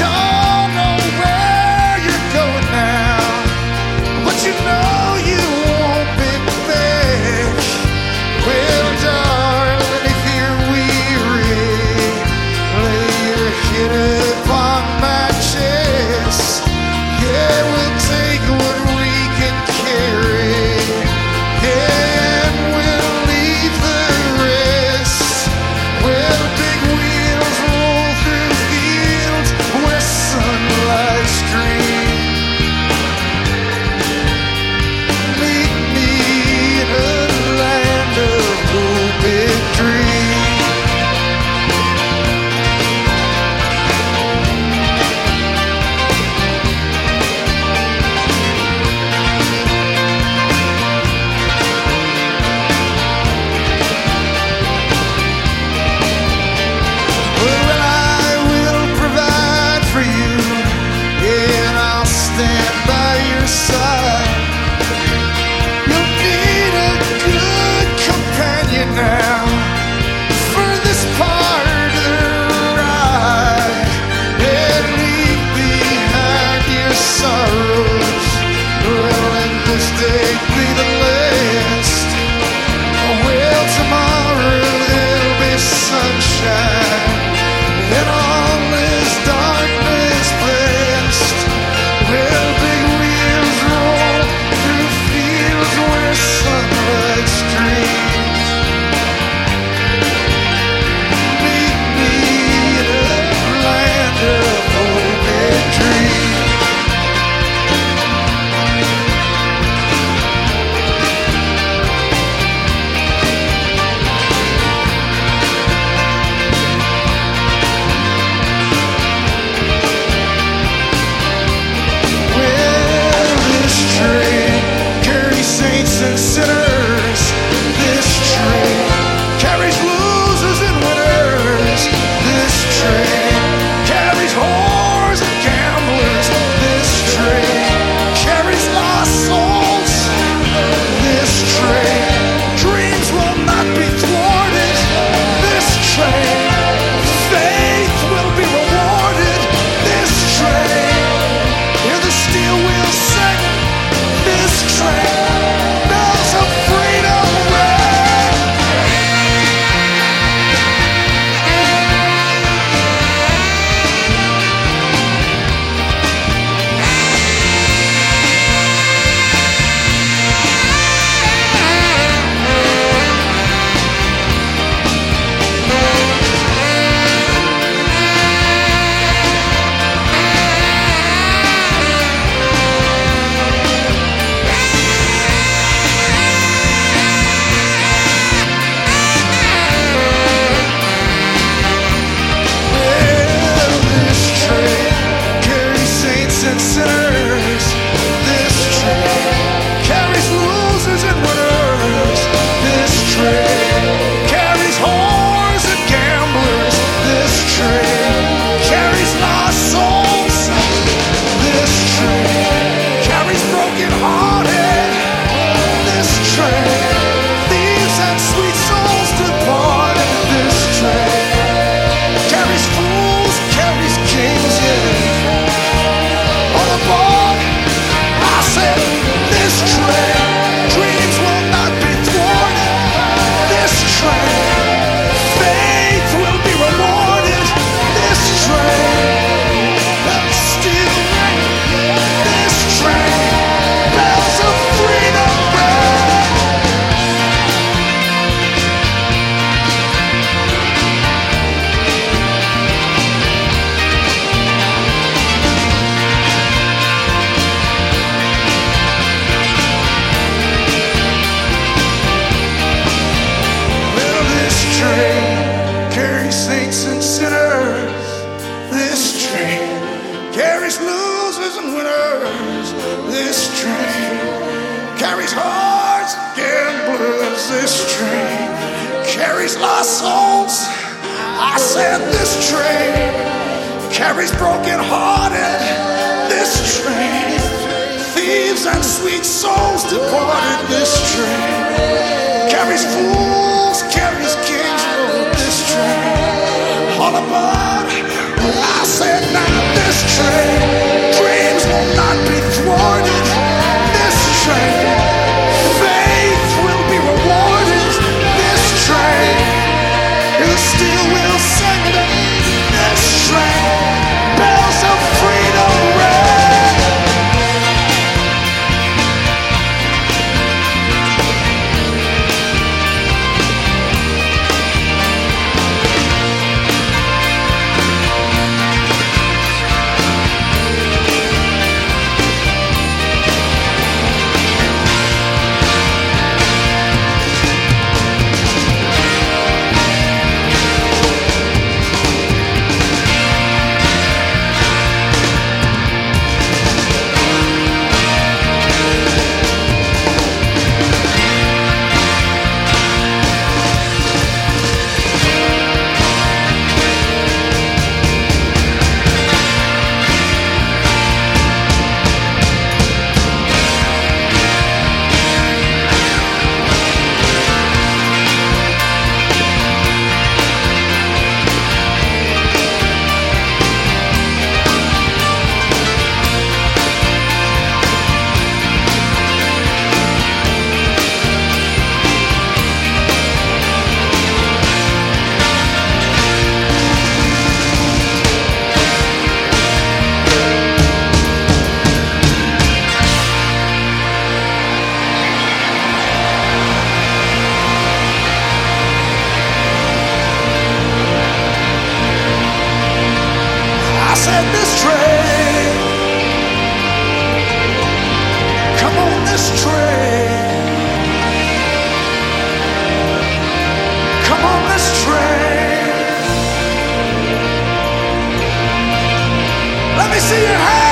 don't know where you're going now, but you know you won't be back. Well, darling, if you're weary, lay your head upon my chest. Yeah, we'll take what we can carry. Yeah, and we'll leave the rest. Well, big wheels roll through fields where sunlight streams. Meet me in a land of hope and dreams. Well, I will provide for you, and I'll stand by your side. You'll need a good companion now for this part of the ride, and leave behind your sorrows. Well, let this day be the last. Well, tomorrow there'll be sunshine, and all is darkness past. Well, big wheels roll through fields where sunlight streams. Meet me in a land of hope and dreams. Well, this train carries saints and sinners. This train carries losers and winners. This train carries whores and gamblers. This train carries lost souls. This train dreams will not be thwarted. This train faith will be rewarded. This train hear the steel wheels sing. This train bells of freedom ring. Well, this train carries saints and sinners. This train carries losers and winners. This train carries whores and gamblers. This train carries lost souls. This train carries broken hearted. This train thieves and sweet souls departed. This train carries fools, carries kings, yeah. On the board, I said, this train dreams will not be thwarted. This train faith will be rewarded. This train bells still ring. This train bells of freedom ring. Well, this train carries saints and sinners. This train carries losers and winners. This train carries hearts and gamblers. This train carries lost souls. I said this train carries broken hearted. This train thieves and sweet souls departed. This train carries fools, carries kings. Oh, this train all about. I said now this get this train. Come on this train. Come on this train. Let me see your hands.